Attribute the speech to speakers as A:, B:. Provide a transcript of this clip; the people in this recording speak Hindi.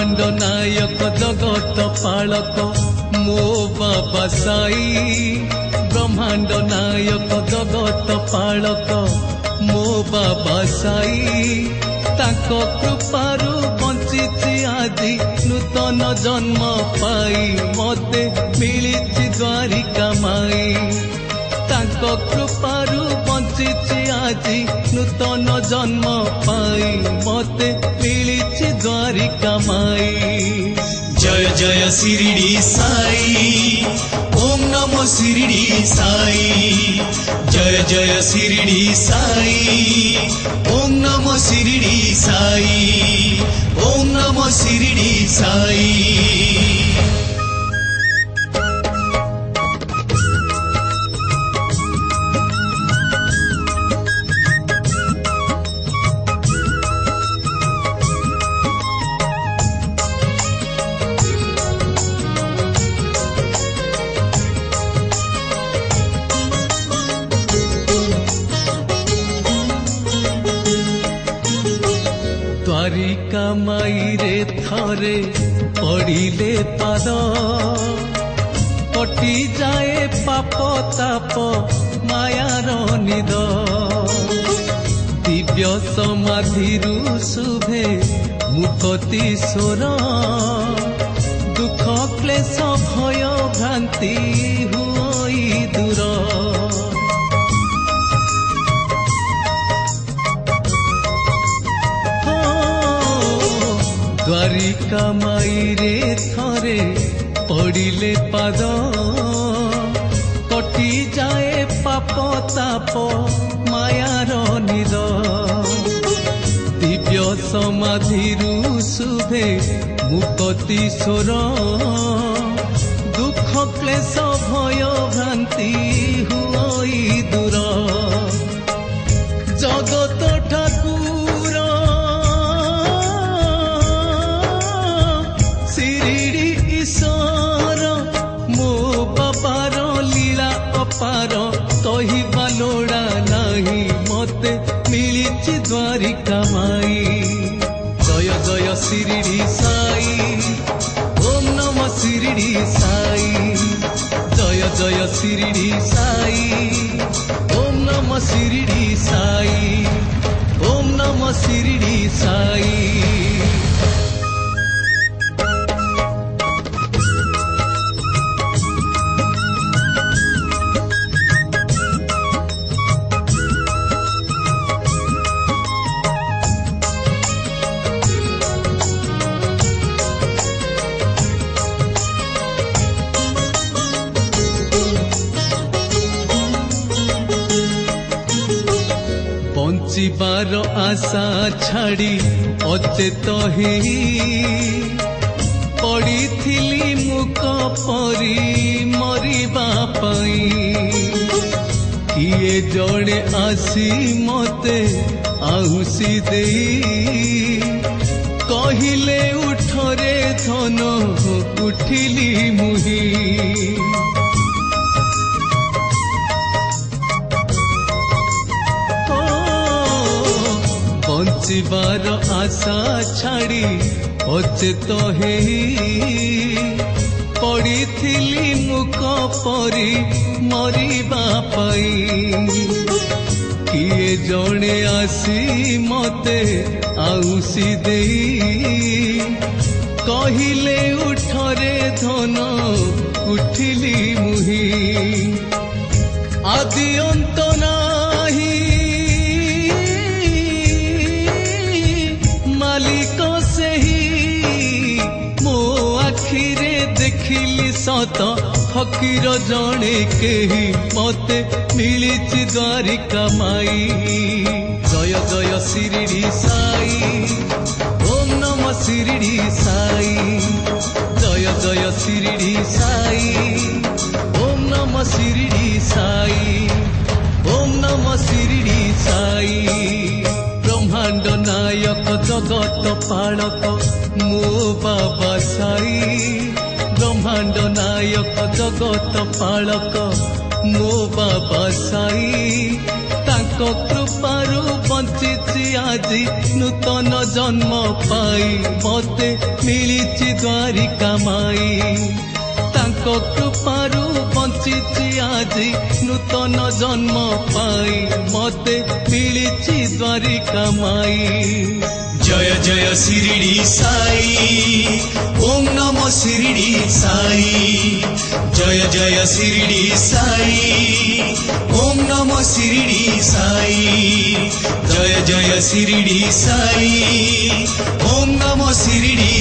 A: ब्रह्मांड नायक जगत पालक मो बाबा साई। ब्रह्मांड नायक जगत पालक मो बाबा साई। ताको कृपारु बंचिछि आदि नूतन जन्म पाई मते मिलिछि द्वारिका माई। ताको कृपारु बंचिछि आदि नूतन जन्म पाई मते मिलिछि द्वारिका माई।
B: जय जय शिरडी साई, ओम नमो शिरडी साई। जय जय शिरडी साई, ओम नमो शिरडी साई। ओम नमो शिरडी साई।
A: द्वारिका माई रे थरे पड़िले पाद कटि जाए पाप ताप मायार निद। दिव्य समाधिरु शुभे मुक्ति स्वर दुख क्लेश भय भ्रांति हुई दूर। द्वारिका माई रे थरे पड़िले पाद कटि जाए पाप ताप मायार निद। दिव्य समाधिरु शुभे मुक्ति स्वर दुख क्लेश भय भ्रांति हुई दूर। जगत ठाकुर पार कहिबा लोड़ा नहीं मते मिलिछि द्वारिका माई। जय जय शिरडी साई, ओम नमः शिरडी साई। जय जय शिरडी साई, ओम नमः शिरडी साई। ओम नमः शिरडी साई। बंचिबार आशा छाड़ी अचेत ही पड़िथिली मुक परी मरिबा पाई। किए जड़े आसी मते आहुसी देई कहिले उठरे धन उठिली मुही। बंचिबार आशा छाड़ी अचेत हे पड़िथिली मुक परी मरिबा पाई। किए जड़े आसी मते आउसी देई कहिले उठरे धन उठिली मुही। आदि अंत नाही मालिक सेही मो आखिरे देखिली सत फकीर जणे केही मते मिलिछि द्वारिका माई। जय जय शिरडी साई, ओम नमः शिरडी साई। जय जय शिरडी साई, ओम नमः शिरडी साई। ओम नमः शिरडी साई। ब्रह्मांड नायक जगत पालक मो बाबा साई। ब्रह्मांड नायक जगत पालक मो बाबा साई। ताको कृपारु बंचिछि आजि नूतन जन्म पाई मते मते मिलिछि द्वारिका माई तांको कृपारु बंचिछि आजि नूतन जन्म पाई मते मिलिछि द्वारिका माई
B: जय जय शिरडी साई ओम नमो शिरडी साई जय जय शिरडी साई ओम नमो शिरडी साई जय जय शिरडी साई ओम नमो शिरडी